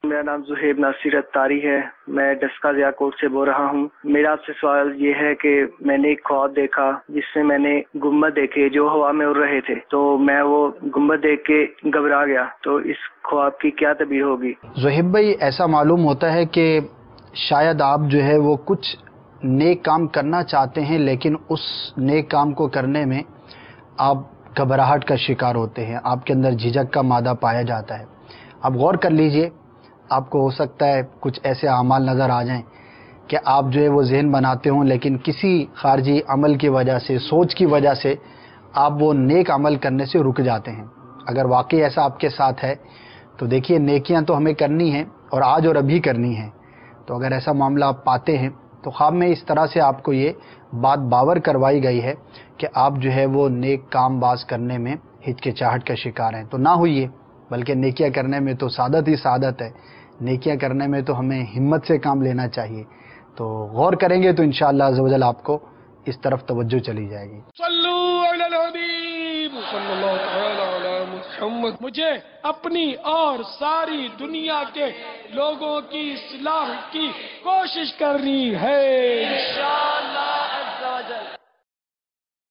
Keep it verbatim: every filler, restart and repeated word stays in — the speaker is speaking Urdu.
میرا نام زہیب ناصر اتاری ہے، میں ڈسکا ضیاء کوٹ سے بول رہا ہوں۔ میرا آپ سے سوال یہ ہے کہ میں نے ایک خواب دیکھا جس میں میں نے گنبد دیکھے جو ہوا میں اڑ رہے تھے، تو میں وہ گنبد دیکھ کے گھبرا گیا، تو اس خواب کی کیا تعبیر ہوگی؟ زہیب بھائی، ایسا معلوم ہوتا ہے کہ شاید آپ جو ہے وہ کچھ نیک کام کرنا چاہتے ہیں، لیکن اس نیک کام کو کرنے میں آپ گھبراہٹ کا شکار ہوتے ہیں، آپ کے اندر جھجک کا مادہ پایا جاتا ہے۔ آپ غور کر لیجئے، آپ کو ہو سکتا ہے کچھ ایسے اعمال نظر آ جائیں کہ آپ جو ہے وہ ذہن بناتے ہوں، لیکن کسی خارجی عمل کی وجہ سے، سوچ کی وجہ سے آپ وہ نیک عمل کرنے سے رک جاتے ہیں۔ اگر واقعی ایسا آپ کے ساتھ ہے تو دیکھیے، نیکیاں تو ہمیں کرنی ہیں اور آج اور ابھی کرنی ہیں، تو اگر ایسا معاملہ آپ پاتے ہیں تو خواب میں اس طرح سے آپ کو یہ بات باور کروائی گئی ہے کہ آپ جو ہے وہ نیک کام باز کرنے میں ہچکچاہٹ کا شکار ہیں، تو نہ ہوئیے، بلکہ نیکیاں کرنے میں تو سعادت ہی سعادت ہے۔ نیکیاں کرنے میں تو ہمیں ہمت سے کام لینا چاہیے، تو غور کریں گے تو انشاءاللہ عز و جل آپ کو اس طرف توجہ چلی جائے گی۔ صلو علی الحبیب صلی اللہ تعالی علی محمد۔ مجھے اپنی اور ساری دنیا کے لوگوں کی اصلاح کی کوشش کرنی ہے۔